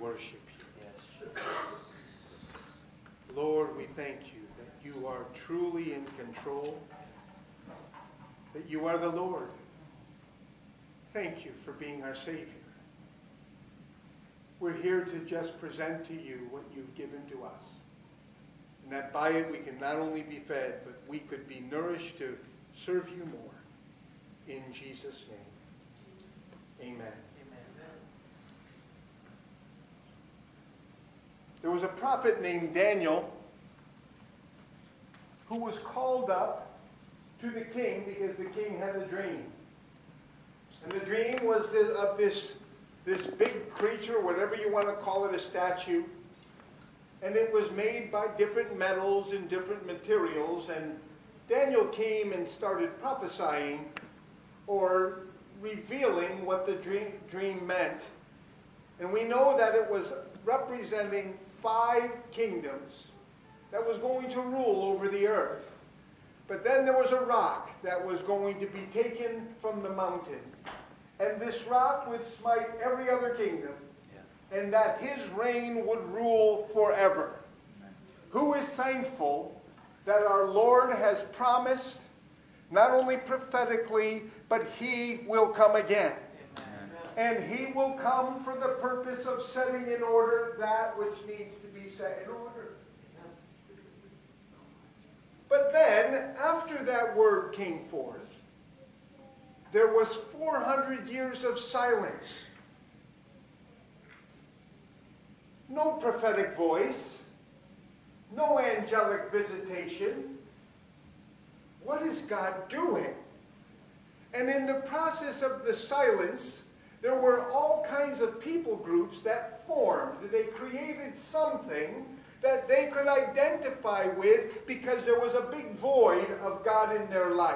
worship you. Lord, we thank you that you are truly in control, that you are the Lord. Thank you for being our Savior. We're here to just present to you what you've given to us. And that by it we can not only be fed, but we could be nourished to serve you more. In Jesus' name, amen. There was a prophet named Daniel who was called up to the king because the king had a dream. And the dream was of this big creature, whatever you want to call it, a statue. And it was made by different metals and different materials. And Daniel came and started prophesying or revealing what the dream meant. And we know that it was representing 5 kingdoms that was going to rule over the earth. But then there was a rock that was going to be taken from the mountain. And this rock would smite every other kingdom. And that his reign would rule forever. Amen. Who is thankful that our Lord has promised, not only prophetically, but he will come again. Amen. And he will come for the purpose of setting in order that which needs to be set in order. But then, after that word came forth, there was 400 years of silence. No prophetic voice. No angelic visitation. What is God doing? And in the process of the silence, there were all kinds of people groups that formed. They created something that they could identify with because there was a big void of God in their life.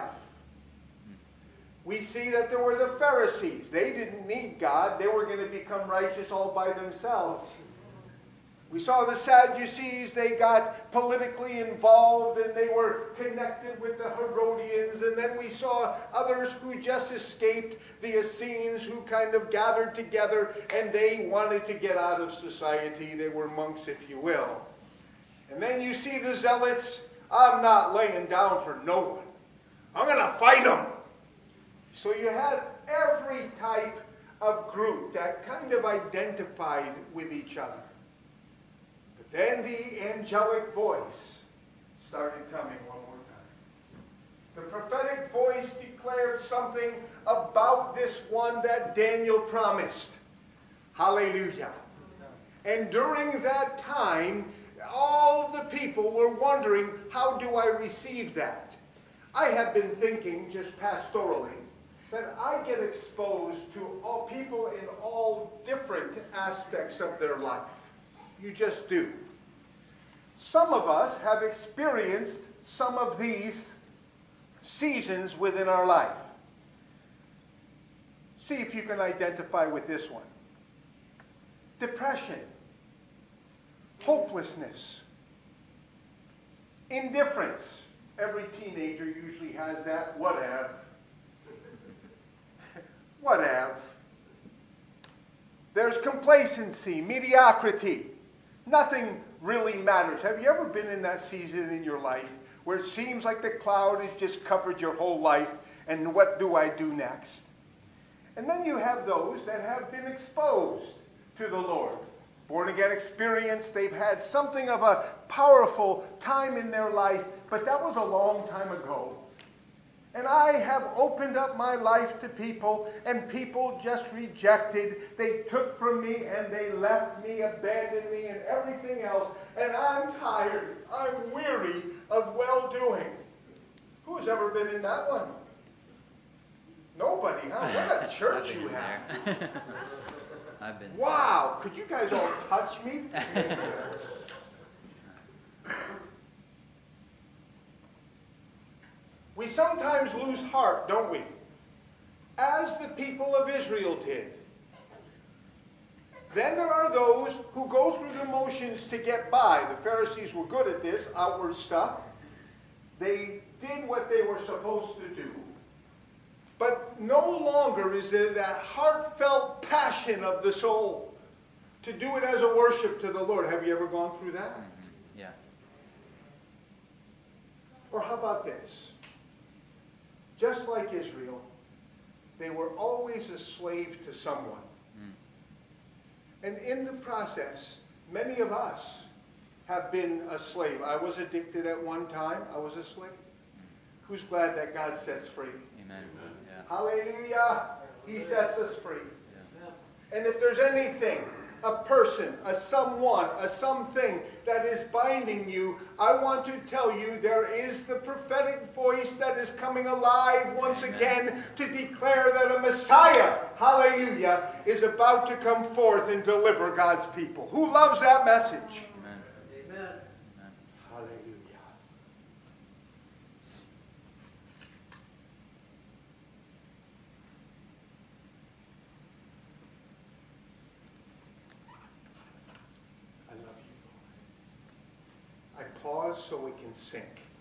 We see that there were the Pharisees. They didn't need God. They were going to become righteous all by themselves. We saw the Sadducees. They got politically involved and they were connected with the Herodians. And then we saw others who just escaped, the Essenes, who kind of gathered together and they wanted to get out of society. They were monks, if you will. And then you see the Zealots. I'm not laying down for no one. I'm going to fight them. So you had every type of group that kind of identified with each other. But then the angelic voice started coming one more time. The prophetic voice declared something about this one that Daniel promised. Hallelujah. And during that time, all the people were wondering, how do I receive that? I have been thinking, just pastorally, that I get exposed to all people in all different aspects of their life. You just do. Some of us have experienced some of these seasons within our life. See if you can identify with this one. Depression. Hopelessness. Indifference. Every teenager usually has that. Whatever. There's complacency, mediocrity. Nothing really matters. Have you ever been in that season in your life where it seems like the cloud has just covered your whole life and what do I do next? And then you have those that have been exposed to the Lord. Born again experience, they've had something of a powerful time in their life, but that was a long time ago. And I have opened up my life to people, and people just rejected. They took from me, and they left me, abandoned me, and everything else. And I'm tired. I'm weary of well-doing. Who's ever been in that one? Nobody, huh? What a church you have. I've been. Wow. Could you guys all touch me? We sometimes lose heart, don't we? As the people of Israel did. Then there are those who go through the motions to get by. The Pharisees were good at this, outward stuff. They did what they were supposed to do. But no longer is there that heartfelt passion of the soul to do it as a worship to the Lord. Have you ever gone through that? Mm-hmm. Yeah. Or how about this? Just like Israel, they were always a slave to someone. And in the process, many of us have been a slave. I was addicted at one time. I was a slave. Who's glad that God sets free? Amen. Yeah. Hallelujah. He sets us free. Yeah. And if there's anything, a person, a someone, a something that is binding you, I want to tell you there is the prophetic voice that is coming alive once again to declare that a Messiah, hallelujah, is about to come forth and deliver God's people. Who loves that message? Amen. Amen. Hallelujah. I love you, Lord. I pause so we can sink.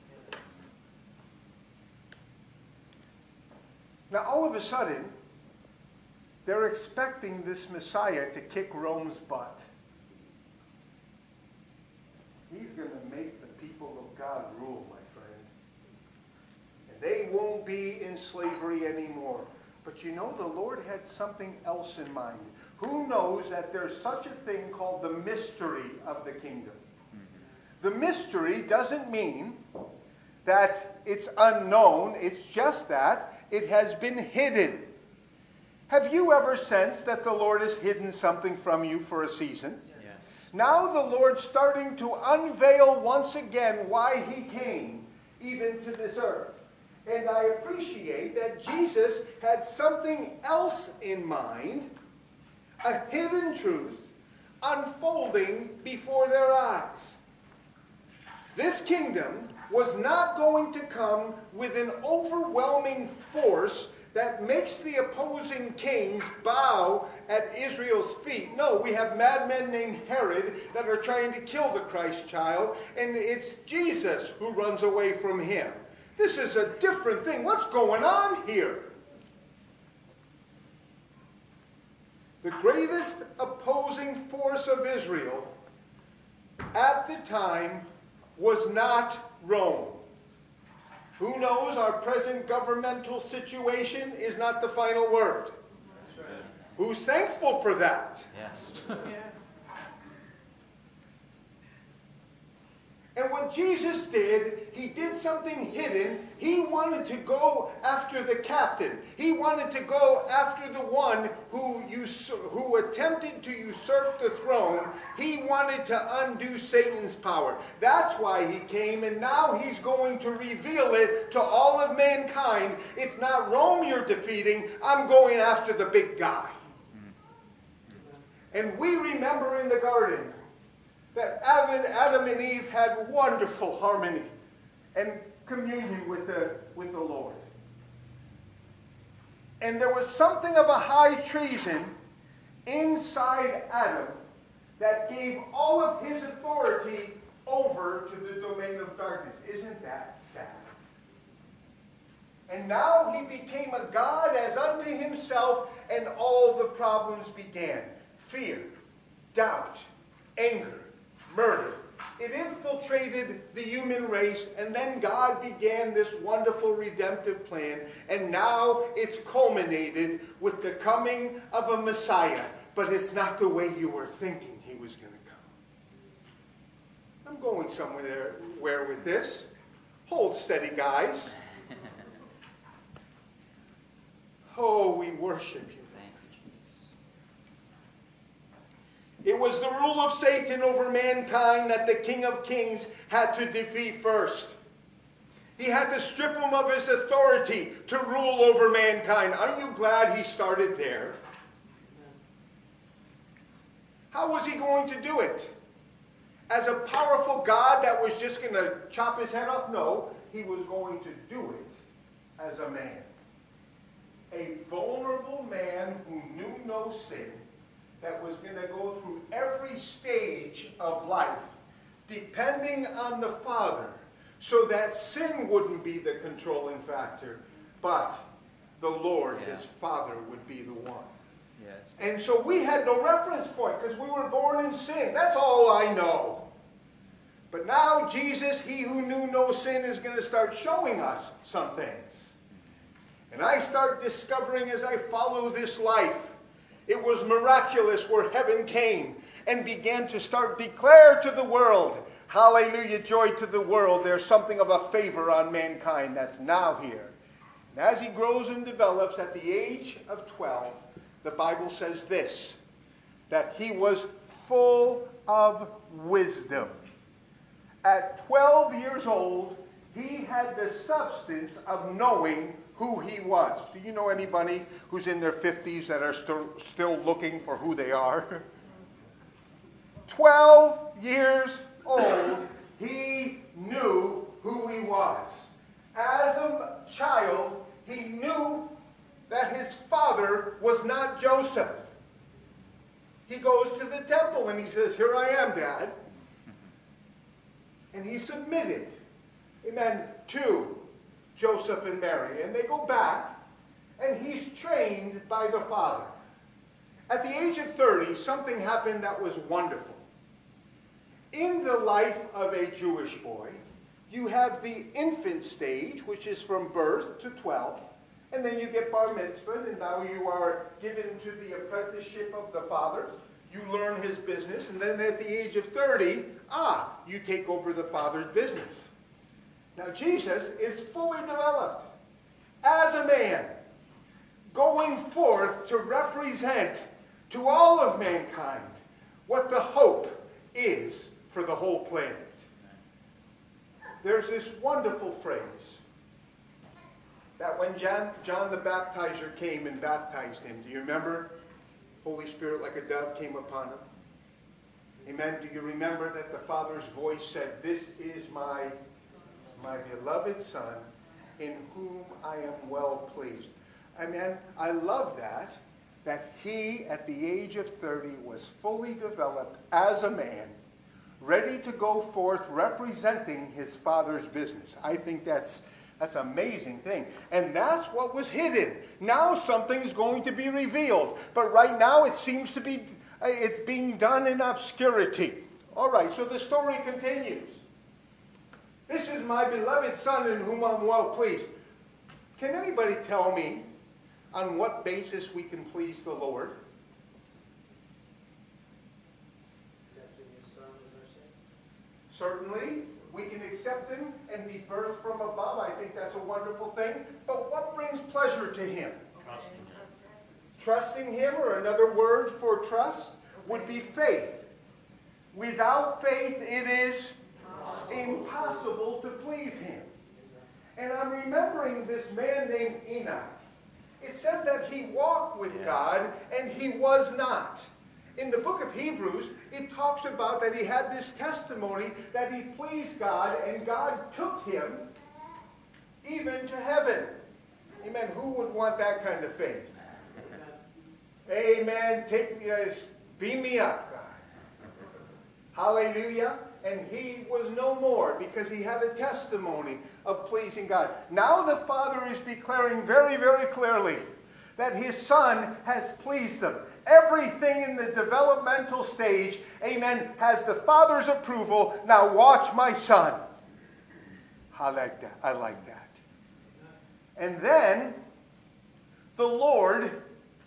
Now, all of a sudden, they're expecting this Messiah to kick Rome's butt. He's going to make the people of God rule, my friend. And they won't be in slavery anymore. But you know, the Lord had something else in mind. Who knows that there's such a thing called the mystery of the kingdom? The mystery doesn't mean that it's unknown. It's just that it has been hidden. Have you ever sensed that the Lord has hidden something from you for a season? Yes. Now the Lord's starting to unveil once again why he came even to this earth. And I appreciate that Jesus had something else in mind, a hidden truth unfolding before their eyes. This kingdom was not going to come with an overwhelming force that makes the opposing kings bow at Israel's feet. No, we have madmen named Herod that are trying to kill the Christ child, and it's Jesus who runs away from him. This is a different thing. What's going on here? The greatest opposing force of Israel at the time was not Rome. Who knows, our present governmental situation is not the final word. That's right. Who's thankful for that? Yes. And what Jesus did, he did something hidden. He wanted to go after the captain. He wanted to go after the one who attempted to usurp the throne. He wanted to undo Satan's power. That's why he came, and now he's going to reveal it to all of mankind. It's not Rome you're defeating. I'm going after the big guy. And we remember in the garden that Adam and Eve had wonderful harmony and communion with the Lord. And there was something of a high treason inside Adam that gave all of his authority over to the domain of darkness. Isn't that sad? And now he became a god as unto himself, and all the problems began. Fear, doubt, anger, murder. It infiltrated the human race, and then God began this wonderful redemptive plan, and now it's culminated with the coming of a Messiah. But it's not the way you were thinking he was going to come. I'm going somewhere with this. Hold steady, guys. Oh, we worship you. It was the rule of Satan over mankind that the King of Kings had to defeat first. He had to strip him of his authority to rule over mankind. Aren't you glad he started there? How was he going to do it? As a powerful God that was just going to chop his head off? No, he was going to do it as a man. A vulnerable man who knew no sin, that was going to go through every stage of life, depending on the Father, so that sin wouldn't be the controlling factor, but the Lord, his Father, would be the one. Yes. And so we had no reference point because we were born in sin. That's all I know. But now Jesus, he who knew no sin, is going to start showing us some things. And I start discovering as I follow this life, it was miraculous where heaven came and began to start declare to the world, hallelujah, joy to the world. There's something of a favor on mankind that's now here. And as he grows and develops at the age of 12, the Bible says this, that he was full of wisdom. At 12 years old, he had the substance of knowing who he was. Do you know anybody who's in their 50s that are still looking for who they are? 12 years old, he knew who he was. As a child, he knew that his father was not Joseph. He goes to the temple and he says, "Here I am, Dad." And he submitted, amen, to Joseph and Mary. And they go back, and he's trained by the father. At the age of 30, something happened that was wonderful. In the life of a Jewish boy, you have the infant stage, which is from birth to 12. And then you get bar mitzvah, and now you are given to the apprenticeship of the father. You learn his business, and then at the age of 30, you take over the father's business. Now Jesus is fully developed as a man, going forth to represent to all of mankind what the hope is for the whole planet. There's this wonderful phrase that when John the Baptizer came and baptized him, do you remember? Holy Spirit like a dove came upon him. Amen. Do you remember that the Father's voice said, "This is my beloved Son, in whom I am well pleased." Amen. I love that he, at the age of 30, was fully developed as a man, ready to go forth representing his Father's business. I think that's an amazing thing. And that's what was hidden. Now something's going to be revealed. But right now it seems to be, it's being done in obscurity. All right, so the story continues. "This is my beloved Son in whom I'm well pleased." Can anybody tell me on what basis we can please the Lord? Accepting his Son as our Savior. Certainly, we can accept him and be birthed from above. I think that's a wonderful thing. But what brings pleasure to him? Trusting him. Trusting him, or another word for trust, would be faith. Without faith, it is impossible to please him. And I'm remembering this man named Enoch. It said that he walked with God, and he was not. In the book of Hebrews, it talks about that he had this testimony that he pleased God, and God took him even to heaven. Amen. Who would want that kind of faith? Amen. Take me, beam me up, God. Hallelujah. And he was no more because he had a testimony of pleasing God. Now the Father is declaring very, very clearly that his Son has pleased him. Everything in the developmental stage, amen, has the Father's approval. Now watch my Son. I like that. I like that. And then the Lord,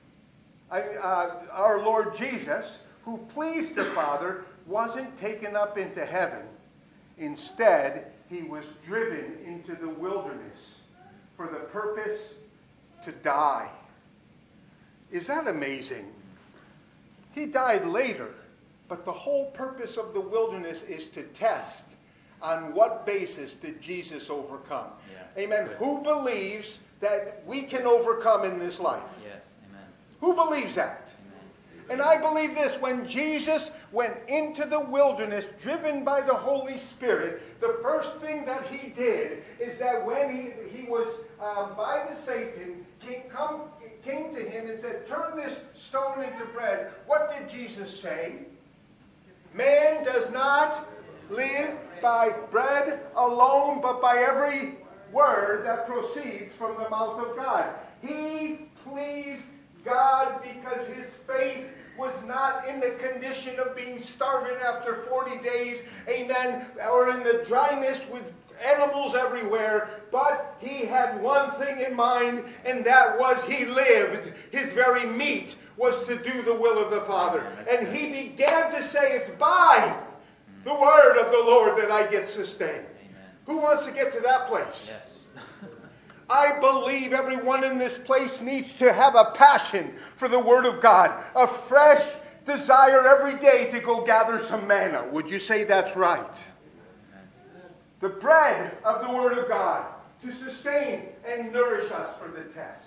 our Lord Jesus, who pleased the Father, wasn't taken up into heaven. Instead, he was driven into the wilderness for the purpose to die. Is that amazing? He died later, but the whole purpose of the wilderness is to test on what basis did Jesus overcome. Yeah. Amen. Good. Who believes that we can overcome in this life? Yes. Amen. Who believes that? And I believe this, when Jesus went into the wilderness driven by the Holy Spirit, the first thing that he did is that when he was by the Satan, came to him and said, "Turn this stone into bread." What did Jesus say? "Man does not live by bread alone, but by every word that proceeds from the mouth of God." He pleased God because his faith was not in the condition of being starving after 40 days, amen, or in the dryness with animals everywhere, but he had one thing in mind, and that was he lived. His very meat was to do the will of the Father. And he began to say, it's by the word of the Lord that I get sustained. Amen. Who wants to get to that place? Yes. I believe everyone in this place needs to have a passion for the Word of God, a fresh desire every day to go gather some manna. Would you say that's right? The bread of the Word of God to sustain and nourish us for the test.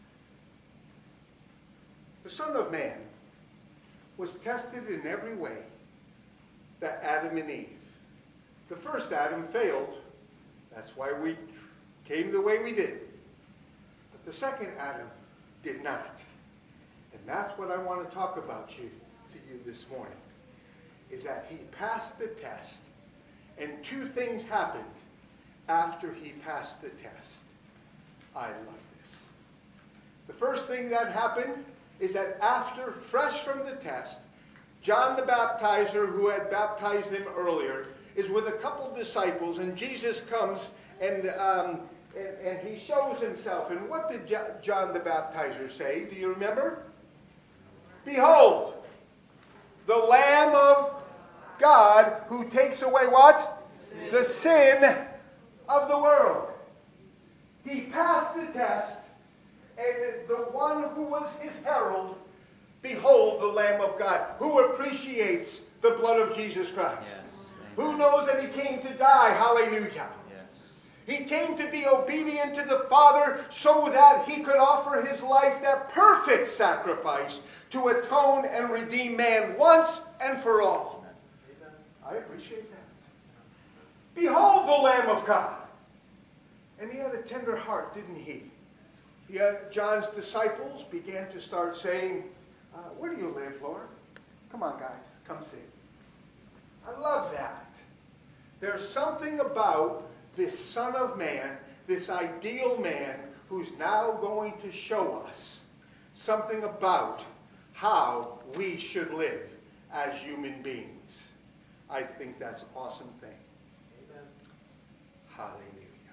The Son of Man was tested in every way that Adam and Eve. The first Adam failed. That's why we came the way we did. But the second Adam did not. And that's what I want to talk about to you this morning. Is that he passed the test. And two things happened after he passed the test. I love this. The first thing that happened is that after, fresh from the test, John the Baptizer, who had baptized him earlier, is with a couple disciples, and Jesus comes and he shows himself. And what did John the Baptizer say? Do you remember? Behold, the Lamb of God who takes away what? The sin of the world. He passed the test, and the one who was his herald, behold the Lamb of God, who appreciates the blood of Jesus Christ. Yes. Who knows that he came to die? Hallelujah. Yes. He came to be obedient to the Father so that he could offer his life, that perfect sacrifice, to atone and redeem man once and for all. Amen. I appreciate that. Behold the Lamb of God. And he had a tender heart, didn't he? John's disciples began to start saying, where do you live, Lord? Come on, guys, come see. I love that. There's something about this Son of Man, this ideal man, who's now going to show us something about how we should live as human beings. I think that's an awesome thing. Amen. Hallelujah.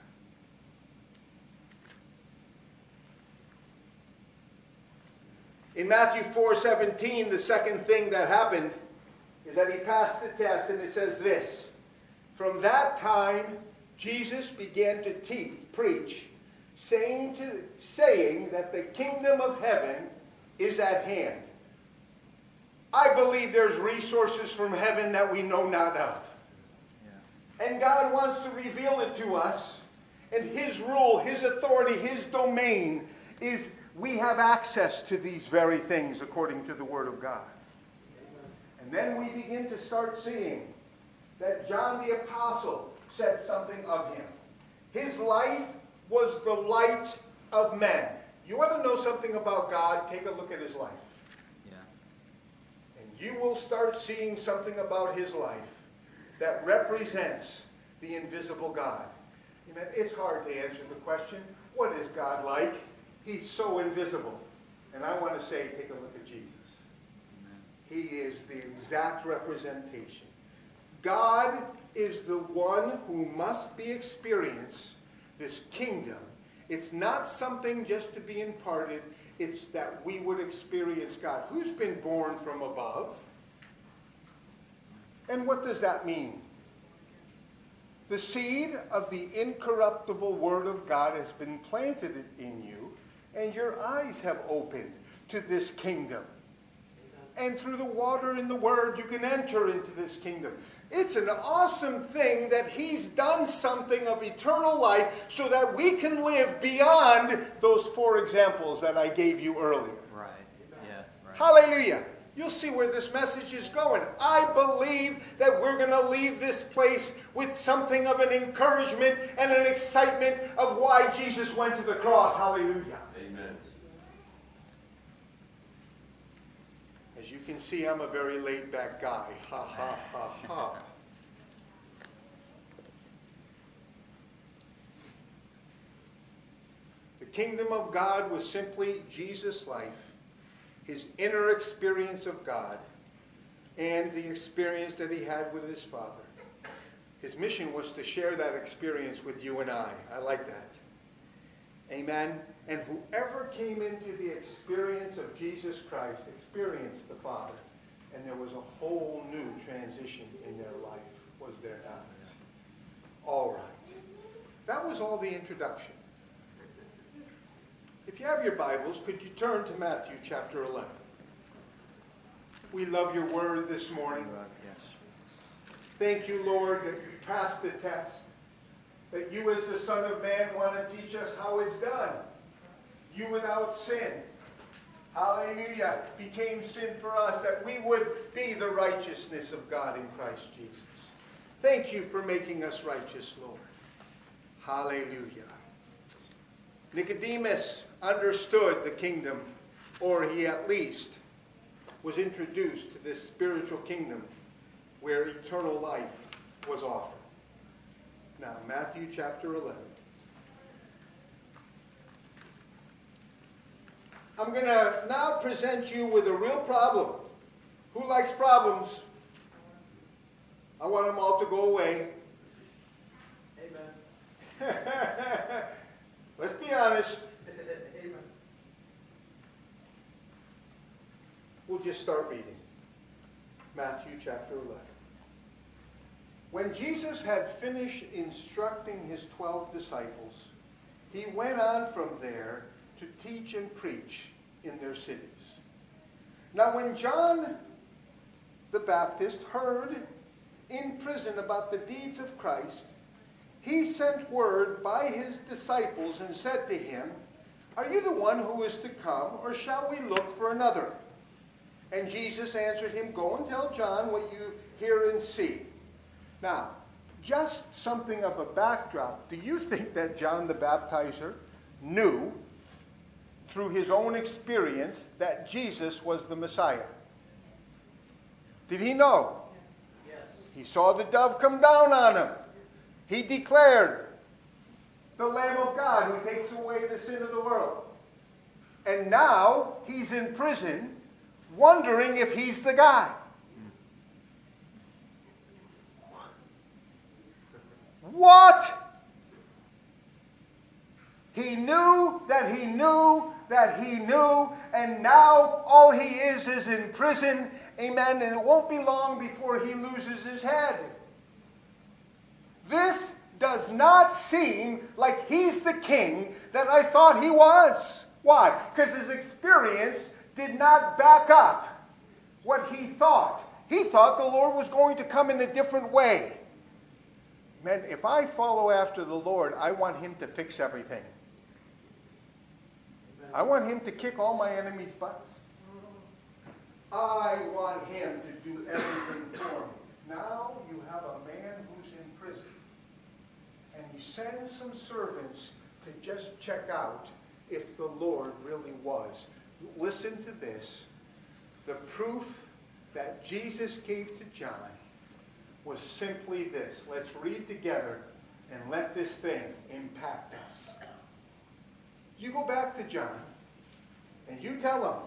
In Matthew 4:17, the second thing that happened is that he passed the test, and it says this. From that time, Jesus began to preach, saying that the kingdom of heaven is at hand. I believe there's resources from heaven that we know not of. Yeah. And God wants to reveal it to us. And his rule, his authority, his domain is we have access to these very things according to the Word of God. And then we begin to start seeing that John the Apostle said something of him. His life was the light of men. You want to know something about God? Take a look at his life. Yeah. And you will start seeing something about his life that represents the invisible God. Amen. It's hard to answer the question, what is God like? He's so invisible. And I want to say, take a look at Jesus. He is the exact representation. God is the one who must be experienced, this kingdom. It's not something just to be imparted. It's that we would experience God. Who's been born from above? And what does that mean? The seed of the incorruptible Word of God has been planted in you, and your eyes have opened to this kingdom. And through the water and the Word, you can enter into this kingdom. It's an awesome thing that he's done something of eternal life so that we can live beyond those 4 examples that I gave you earlier. Right. Yeah. Right. Hallelujah. You'll see where this message is going. I believe that we're going to leave this place with something of an encouragement and an excitement of why Jesus went to the cross. Hallelujah. Amen. As you can see, I'm a very laid-back guy. Ha, ha, ha, ha. The kingdom of God was simply Jesus' life his inner experience of God and the experience that he had with his Father. His mission was to share that experience with you and I. I like that. Amen. And whoever came into the experience of Jesus Christ experienced the Father. And there was a whole new transition in their life, was there not? All right. That was all the introduction. If you have your Bibles, could you turn to Matthew chapter 11? We love your word this morning. Yes. Thank you, Lord, that you passed the test. That you as the Son of Man want to teach us how it's done. You without sin. Hallelujah. Became sin for us that we would be the righteousness of God in Christ Jesus. Thank you for making us righteous, Lord. Hallelujah. Nicodemus understood the kingdom, or he at least was introduced to this spiritual kingdom where eternal life was offered. Now, Matthew chapter 11. I'm going to now present you with a real problem. Who likes problems? I want them all to go away. Amen. Let's be honest. Amen. We'll just start reading. Matthew chapter 11. When Jesus had finished instructing his 12 disciples, he went on from there to teach and preach in their cities. Now when John the Baptist heard in prison about the deeds of Christ, he sent word by his disciples and said to him, "Are you the one who is to come, or shall we look for another?" And Jesus answered him, "Go and tell John what you hear and see." Now, just something of a backdrop. Do you think that John the Baptizer knew through his own experience that Jesus was the Messiah? Did he know? Yes. He saw the dove come down on him. He declared, "The Lamb of God who takes away the sin of the world." And now he's in prison wondering if he's the guy. What? He knew that he knew that he knew, and now all he is in prison. Amen. And it won't be long before he loses his head. This does not seem like he's the king that I thought he was. Why? Because his experience did not back up what he thought. He thought the Lord was going to come in a different way. Man, if I follow after the Lord, I want him to fix everything. Amen. I want him to kick all my enemies' butts. I want him to do everything for me. Now you have a man who's in prison. And he sends some servants to just check out if the Lord really was. Listen to this. The proof that Jesus gave to John was simply this. Let's read together and let this thing impact us. You go back to John and you tell him,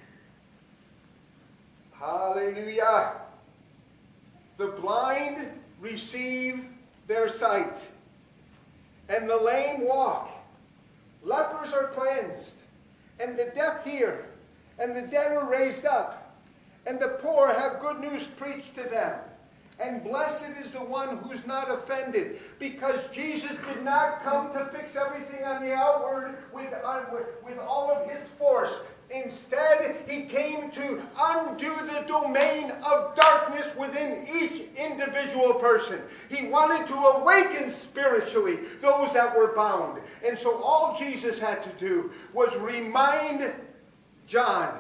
hallelujah, the blind receive their sight, and the lame walk. Lepers are cleansed, and the deaf hear, and the dead are raised up, and the poor have good news preached to them. And blessed is the one who's not offended, because Jesus did not come to fix everything on the outward with all of his force. Instead, he came to undo the domain of darkness within each individual person. He wanted to awaken spiritually those that were bound. And so all Jesus had to do was remind John,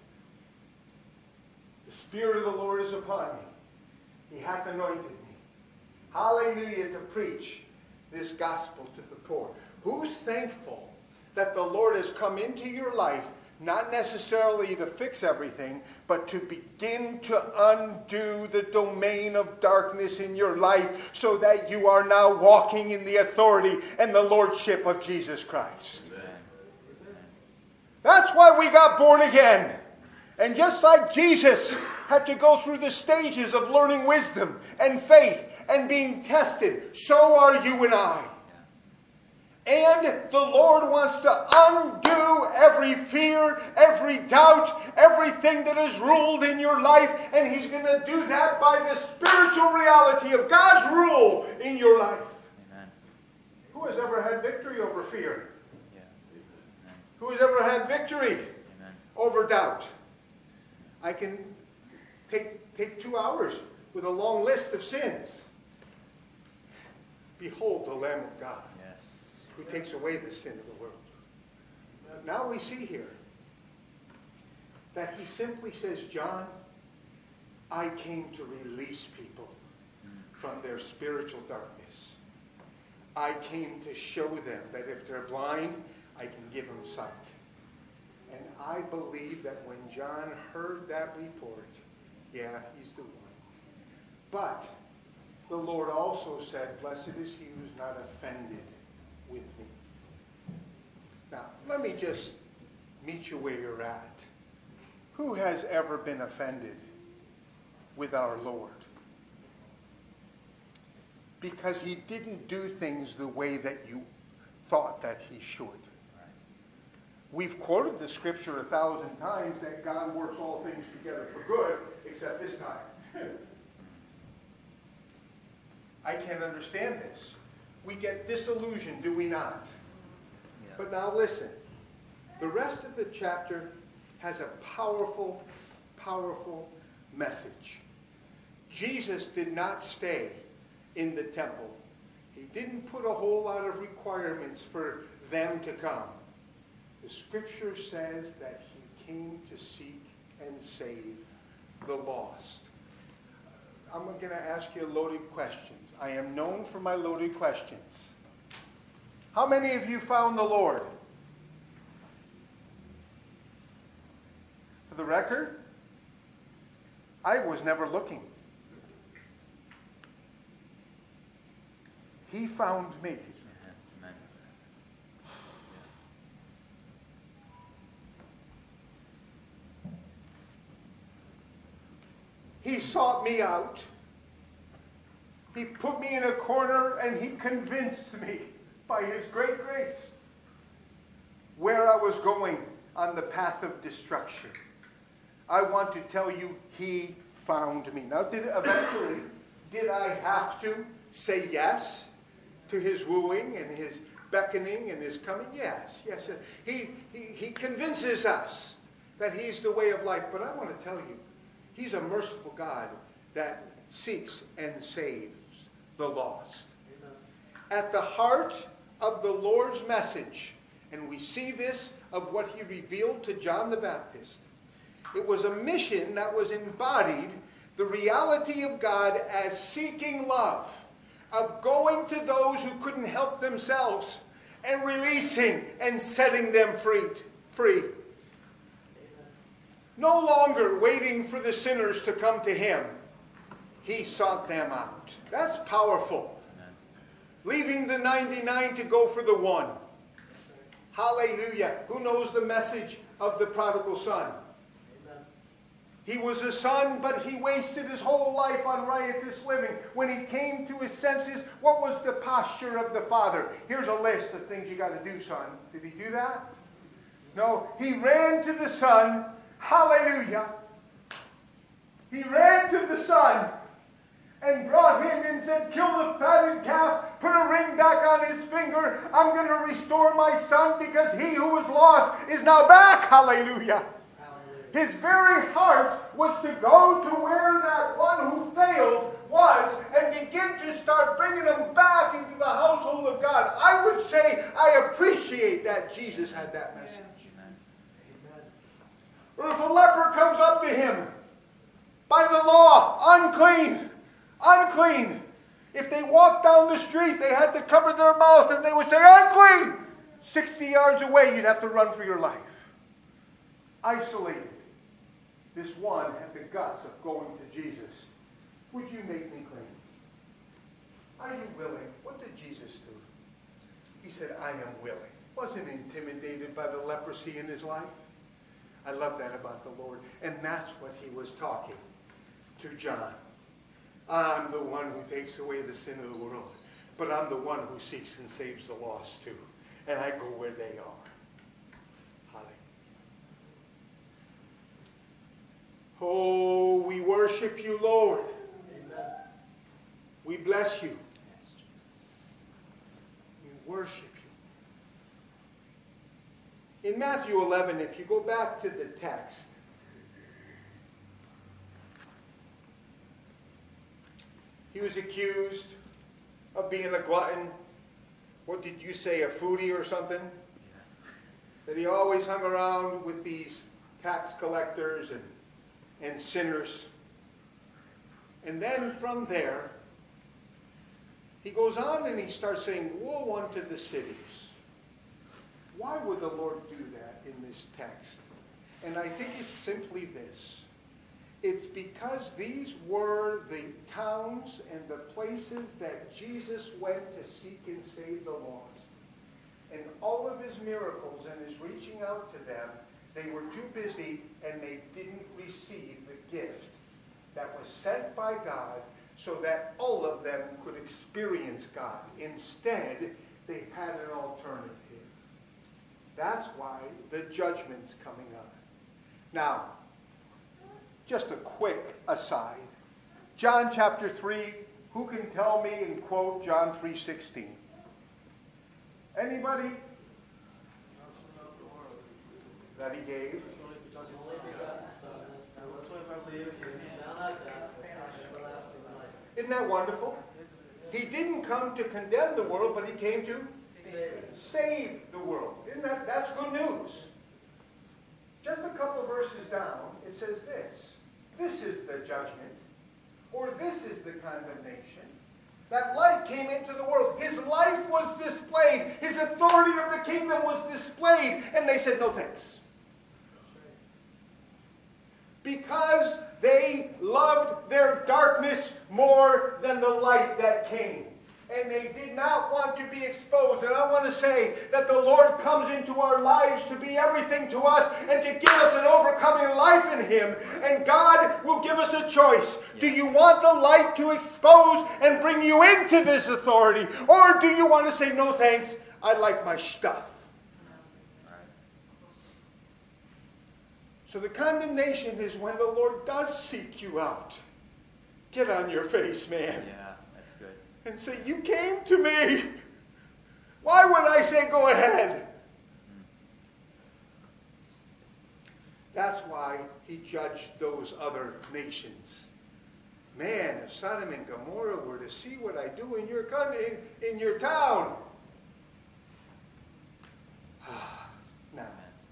the Spirit of the Lord is upon me. He hath anointed me. Hallelujah, to preach this gospel to the poor. Who's thankful that the Lord has come into your life, not necessarily to fix everything, but to begin to undo the domain of darkness in your life so that you are now walking in the authority and the lordship of Jesus Christ? Amen. That's why we got born again. And just like Jesus had to go through the stages of learning wisdom and faith and being tested, so are you and I. And the Lord wants to undo every fear, every doubt, everything that has ruled in your life. And He's going to do that by the spiritual reality of God's rule in your life. Amen. Who has ever had victory over fear? Yeah. Amen. Who has ever had victory Amen. over doubt? I can take 2 hours with a long list of sins. Behold the Lamb of God, Yes. who takes away the sin of the world. Now we see here that He simply says, John, I came to release people from their spiritual darkness. I came to show them that if they're blind, I can give them sight. And I believe that when John heard that report, yeah, he's the one. But the Lord also said, blessed is he who's not offended with me. Now, let me just meet you where you're at. Who has ever been offended with our Lord? Because He didn't do things the way that you thought that He should. We've quoted the scripture 1,000 times that God works all things together for good, except this time. I can't understand this. We get disillusioned, do we not? Yeah. But now listen. The rest of the chapter has a powerful, powerful message. Jesus did not stay in the temple. He didn't put a whole lot of requirements for them to come. The scripture says that He came to seek and save the lost. I'm going to ask you loaded questions. I am known for my loaded questions. How many of you found the Lord? For the record, I was never looking. He found me. Amen. He sought me out. He put me in a corner and He convinced me by His great grace where I was going on the path of destruction. I want to tell you, He found me. Now, did I have to say yes to His wooing and His beckoning and His coming? Yes. He convinces us that He's the way of life. But I want to tell you, He's a merciful God that seeks and saves the lost. Amen. At the heart of the Lord's message, and we see this of what He revealed to John the Baptist, it was a mission that was embodied the reality of God as seeking love, of going to those who couldn't help themselves and releasing and setting them free. No longer waiting for the sinners to come to Him. He sought them out. That's powerful. Amen. Leaving the 99 to go for the one. Hallelujah. Who knows the message of the prodigal son? Amen. He was a son, but he wasted his whole life on riotous living. When he came to his senses, what was the posture of the father? Here's a list of things you got to do, son. Did he do that? No. He ran to the son. Hallelujah. He ran to the son and brought him and said, kill the fatted calf, put a ring back on his finger. I'm going to restore my son because he who was lost is now back. Hallelujah. His very heart was to go to where that one who failed was and begin to start bringing them back into the household of God. I would say I appreciate that Jesus had that message. Or if a leper comes up to him, by the law, unclean. If they walked down the street, they had to cover their mouth and they would say, unclean. 60 yards away, you'd have to run for your life. Isolated. This one had the guts of going to Jesus. Would you make me clean? Are you willing? What did Jesus do? He said, I am willing. Wasn't intimidated by the leprosy in his life. I love that about the Lord. And that's what he was talking to John. I'm the one who takes away the sin of the world. But I'm the one who seeks and saves the lost too. And I go where they are. Hallelujah. Oh, we worship you, Lord. Amen. We bless you. We worship you. In Matthew 11, if you go back to the text, he was accused of being a glutton. What did you say, a foodie or something? Yeah. That he always hung around with these tax collectors and sinners. And then from there, he goes on and he starts saying, woe unto the cities. Why would the Lord do that in this text? And I think it's simply this. It's because these were the towns and the places that Jesus went to seek and save the lost. And all of his miracles and his reaching out to them, they were too busy and they didn't receive the gift that was sent by God so that all of them could experience God. Instead, they had an alternative. That's why the judgment's coming on. Now, just a quick aside. John chapter 3, who can tell me and quote John 3:16? Anybody? That he gave? Only begotten Son, that whosoever believes in him shall not die, but have everlasting life. Isn't that wonderful? He didn't come to condemn the world, but he came to save the world. Isn't that's good news? Just a couple verses down, it says this. This is the judgment, or this is the condemnation. That light came into the world. His life was displayed. His authority of the kingdom was displayed. And they said, no thanks. Because they loved their darkness more than the light that came. And they did not want to be exposed. And I want to say that the Lord comes into our lives to be everything to us and to give us an overcoming life in him. And God will give us a choice. Yes. Do you want the light to expose and bring you into this authority? Or do you want to say, no thanks, I like my stuff? So the condemnation is when the Lord does seek you out. Get on your face, man. Yeah, that's good. And say, you came to me. Why would I say go ahead? That's why he judged those other nations. Man, if Sodom and Gomorrah were to see what I do in your country, in your town. Now,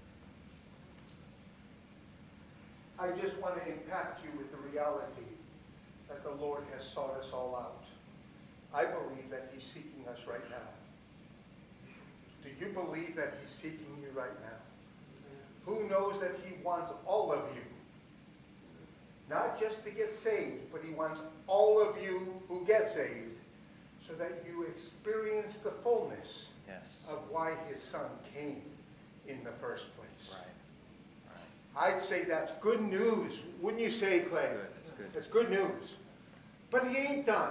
I just want to impact you with the reality that the Lord has sought us all out. I believe that he's seeking us right now. Do you believe that he's seeking you right now? Who knows that he wants all of you? Not just to get saved, but he wants all of you who get saved so that you experience the fullness of why his son came in the first place. I'd say that's good news. Wouldn't you say, Clay? That's good news. But he ain't done.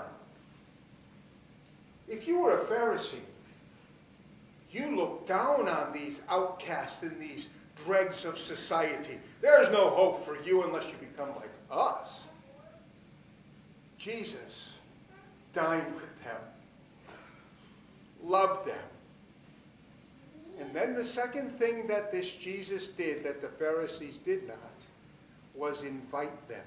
If you were a Pharisee, you look down on these outcasts and these dregs of society. There's no hope for you unless you become like us. Jesus dined with them, loved them. And then the second thing that this Jesus did that the Pharisees did not was invite them.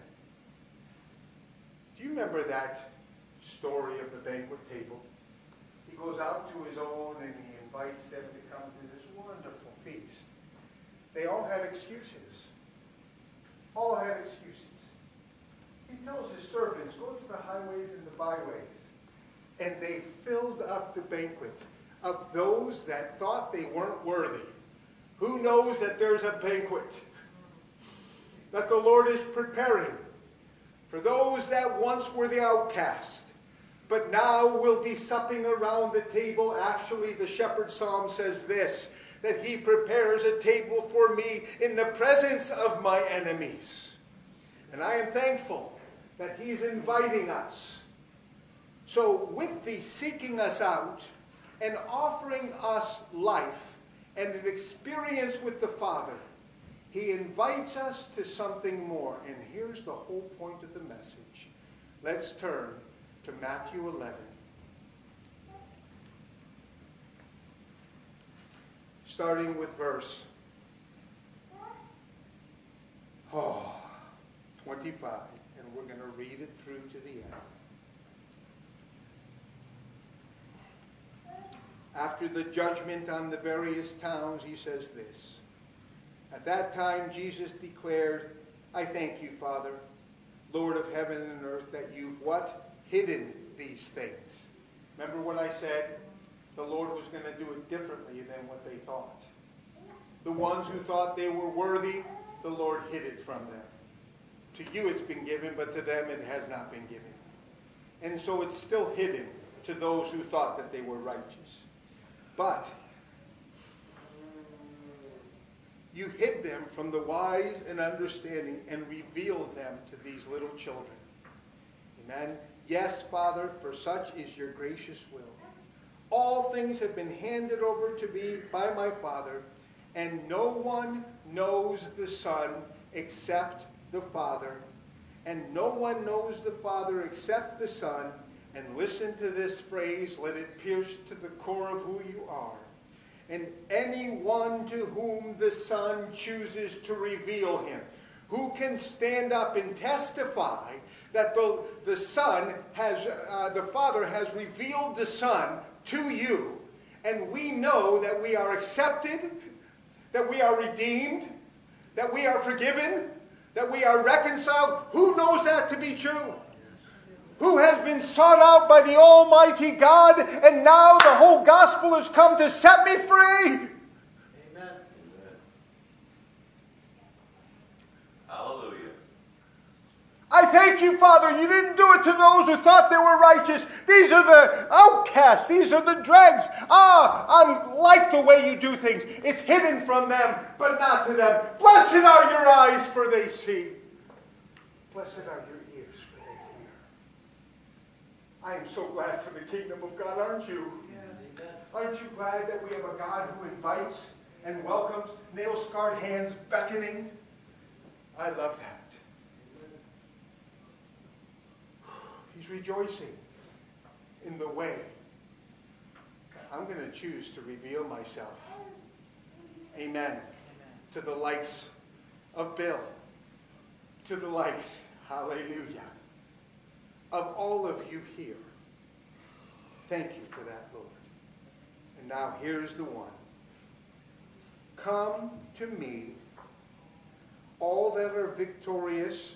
Do you remember that story of the banquet table? He goes out to his own and he invites them to come to this wonderful feast. They all had excuses. All had excuses. He tells his servants, go to the highways and the byways. And they filled up the banquet of those that thought they weren't worthy. Who knows that there's a banquet that the Lord is preparing for those that once were the outcast, but now will be supping around the table? Actually, the shepherd psalm says this, that he prepares a table for me in the presence of my enemies. And I am thankful that he's inviting us. So with the seeking us out and offering us life and an experience with the Father, he invites us to something more. And here's the whole point of the message. Let's turn to Matthew 11. Starting with verse 25. And we're going to read it through to the end. After the judgment on the various towns, he says this. At that time, Jesus declared, I thank you, Father, Lord of heaven and earth, that you've what? Hidden these things. Remember what I said? The Lord was going to do it differently than what they thought. The ones who thought they were worthy, the Lord hid it from them. To you it's been given, but to them it has not been given. And so it's still hidden to those who thought that they were righteous. But you hid them from the wise and understanding and revealed them to these little children. Amen. Yes, Father, for such is your gracious will. All things have been handed over to me by my Father, and no one knows the Son except the Father, and no one knows the Father except the Son. And listen to this phrase, let it pierce to the core of who you are. And anyone to whom the Son chooses to reveal him. Who can stand up and testify that the Son has, the Father has revealed the Son to you, and we know that we are accepted, that we are redeemed, that we are forgiven, that we are reconciled? Who knows that to be true? Who has been sought out by the Almighty God, and now the whole gospel has come to set me free? Amen. Hallelujah. I thank you, Father, you didn't do it to those who thought they were righteous. These are the outcasts. These are the dregs. I like the way you do things. It's hidden from them, but not to them. Blessed are your eyes, for they see. Blessed are your ears, for they hear. I am so glad for the kingdom of God, aren't you? Yes. Aren't you glad that we have a God who invites and welcomes, nail-scarred hands beckoning? I love that. He's rejoicing in the way. I'm going to choose to reveal myself. Amen. To the likes of Bill. To the likes, hallelujah, of all of you here. Thank you for that, Lord. And now here's the one. Come to me, all that are victorious,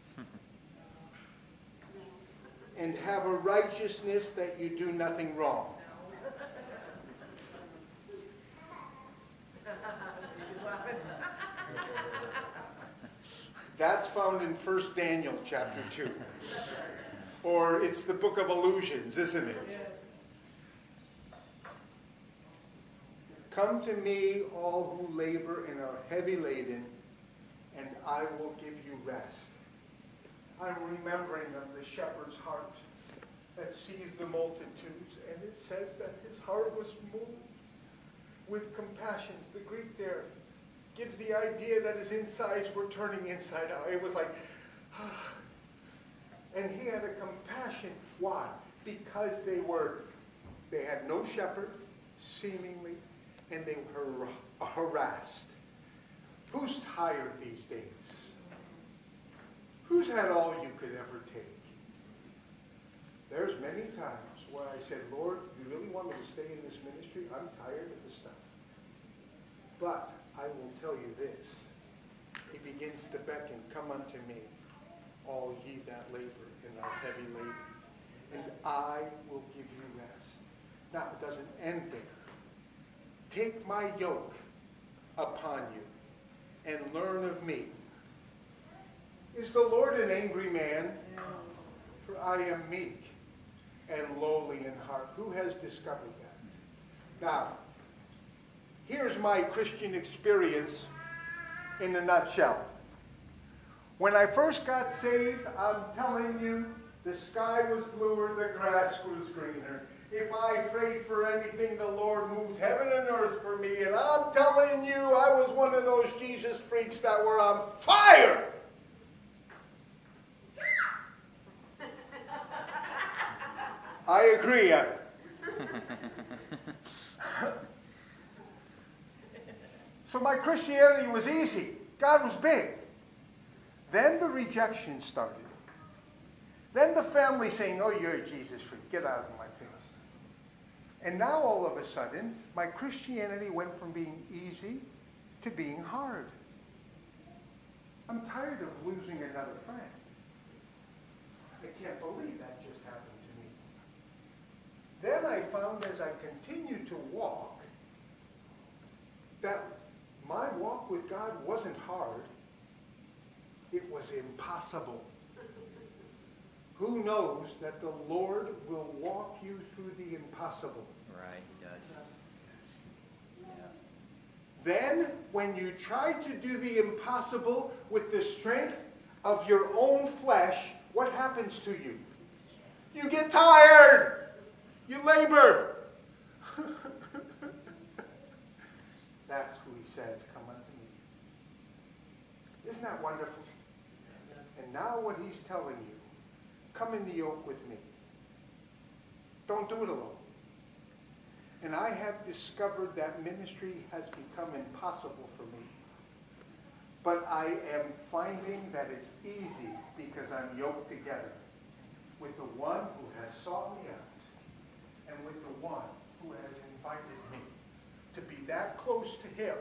and have a righteousness that you do nothing wrong. That's found in 1 Daniel chapter 2. Or it's the book of illusions, isn't it? Come to me, all who labor and are heavy laden, and I will give you rest. I'm remembering of the shepherd's heart that sees the multitudes, and it says that his heart was moved with compassion. The Greek there gives the idea that his insides were turning inside out. It was like, and he had a compassion. Why? Because they had no shepherd, seemingly, and they were harassed. Who's tired these days? Who's had all you could ever take? There's many times where I said, Lord, you really want me to stay in this ministry? I'm tired of the stuff. But I will tell you this. He begins to beckon, come unto me, all ye that labor and are heavy laden, and I will give you rest. Now, it doesn't end there. Take my yoke upon you and learn of me. Is the Lord an angry man? For I am meek and lowly in heart. Who has discovered that? Now, Here's my Christian experience in a nutshell. When I first got saved, I'm telling you, the sky was bluer, the grass was greener. If I prayed for anything, the Lord moved heaven and earth for me. And I'm telling you, I was one of those Jesus freaks that were on fire. I agree, Evan. So my Christianity was easy. God was big. Then the rejection started. Then the family saying, oh, you're a Jesus freak. Get out of my face. And now all of a sudden, my Christianity went from being easy to being hard. I'm tired of losing another friend. I can't believe that just happened to me. Then I found as I continued to walk, that my walk with God wasn't hard. It was impossible. Who knows that the Lord will walk you through the impossible? Right, he does. Yeah. Then, when you try to do the impossible with the strength of your own flesh, what happens to you? You get tired. You labor. That's who he says, come unto me. Isn't that wonderful? And now what he's telling you, come in the yoke with me. Don't do it alone. And I have discovered that ministry has become impossible for me. But I am finding that it's easy because I'm yoked together with the one who has sought me out and with the one who has invited me to be that close to him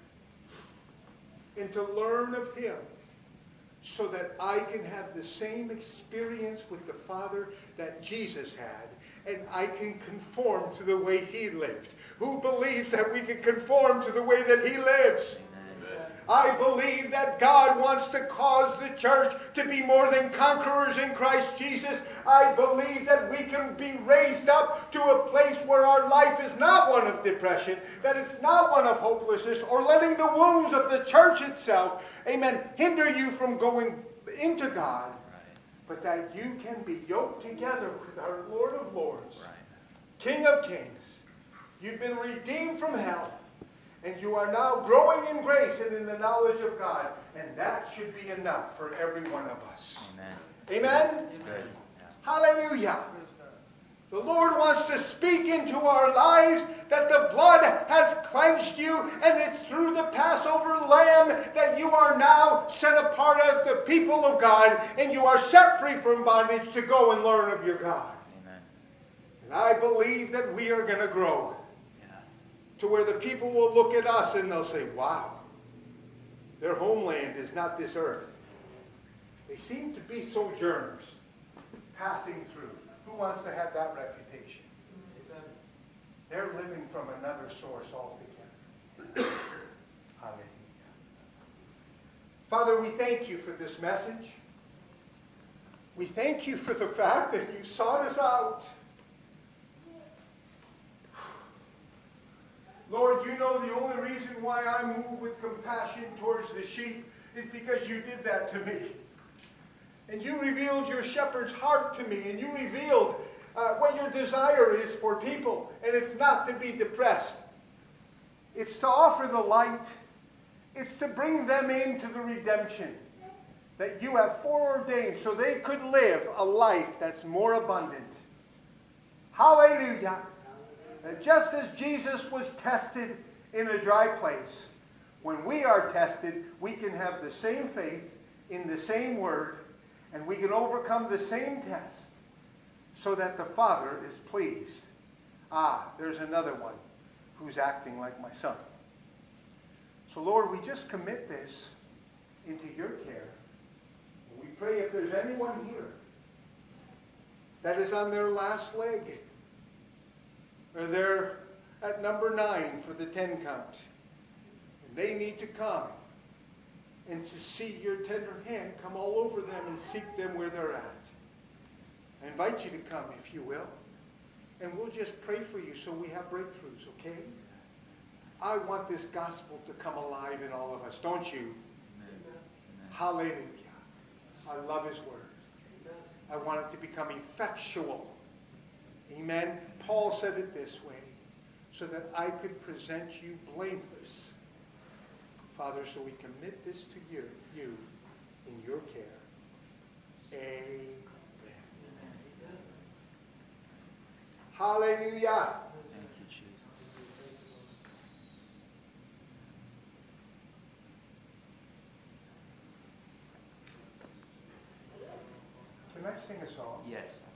and to learn of him so that I can have the same experience with the Father that Jesus had, and I can conform to the way he lived. Who believes that we can conform to the way that he lives? I believe that God wants to cause the church to be more than conquerors in Christ Jesus. I believe that we can be raised up to a place where our life is not one of depression, that it's not one of hopelessness, or letting the wounds of the church itself, amen, hinder you from going into God, but that you can be yoked together with our Lord of Lords, King of Kings. You've been redeemed from hell. And you are now growing in grace and in the knowledge of God. And that should be enough for every one of us. Amen. Amen? That's good. Yeah. Hallelujah. The Lord wants to speak into our lives that the blood has cleansed you, and it's through the Passover lamb that you are now set apart as the people of God, and you are set free from bondage to go and learn of your God. Amen. And I believe that we are going to grow to where the people will look at us and they'll say, wow, their homeland is not this earth. They seem to be sojourners passing through. Who wants to have that reputation? They're living from another source altogether. Hallelujah. Father, we thank you for this message. We thank you for the fact that you sought us out. Lord, you know the only reason why I move with compassion towards the sheep is because you did that to me. And you revealed your shepherd's heart to me, and you revealed what your desire is for people. And it's not to be depressed. It's to offer the light. It's to bring them into the redemption that you have foreordained so they could live a life that's more abundant. Hallelujah. And just as Jesus was tested in a dry place, when we are tested, we can have the same faith in the same word, and we can overcome the same test so that the Father is pleased. Ah, there's another one who's acting like my son. So Lord, we just commit this into your care. We pray if there's anyone here that is on their last leg, or they're at number 9 for the 10 count, and they need to come and to see your tender hand come all over them and seek them where they're at. I invite you to come if you will, and we'll just pray for you so we have breakthroughs, okay? I want this gospel to come alive in all of us, don't you? Amen. Hallelujah. I love His Word. I want it to become effectual. Amen. Paul said it this way, so that I could present you blameless. Father, so we commit this to you in your care. Amen. Hallelujah. Thank you, Jesus. Can I sing a song? Yes.